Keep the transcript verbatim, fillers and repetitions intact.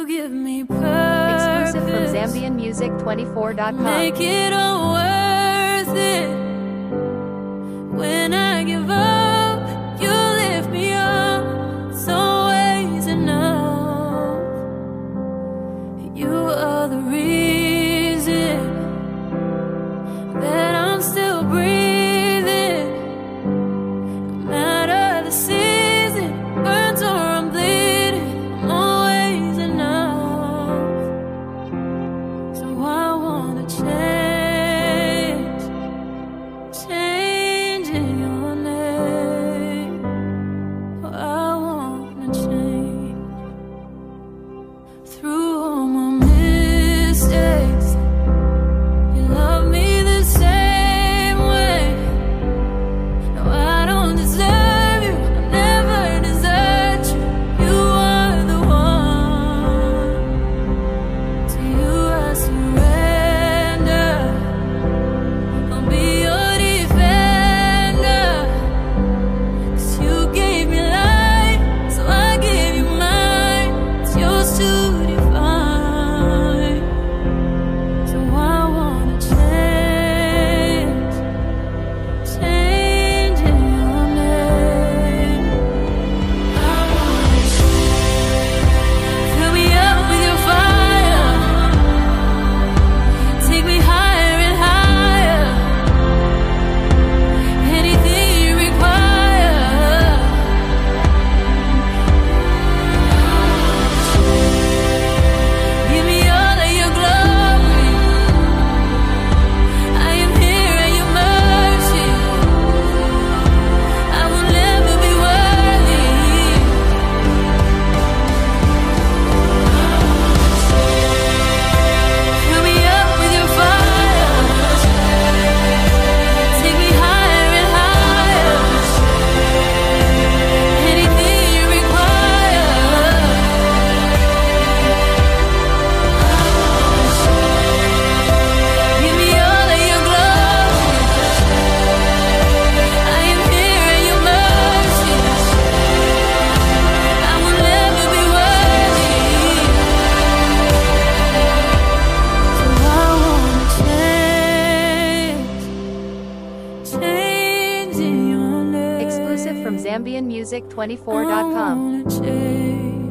You give me purpose. Exclusive from Zambian Music twenty-four dot com. Make it all worth it. When I give up, you lift me up. It's always enough. You are the reason that I'm still breathing. No matter the season, burns or I'm bleeding, I'm always enough. So I wanna change, change in your name. I wanna change. Through all my mistakes, you love me the same way. No, I don't deserve you, I never desert you. You are the one. To you I surrender. I'll be your defender. 'Cause you gave me life, so I give you mine. It's yours to define. So I wanna change, change in your name. I wanna change. Fill me up with your fire. Take me higher and higher. Anything you require. Give me all of your glory. I am here at your mercy. I will never be worthy. Fill me up with your fire. Take me higher and higher. Anything you require. Give me all of your glory. I am here at your mercy. I will never be worthy. So I wanna change, change in your name. Exclusive from Zambian Music twenty-four I dot com. wanna change.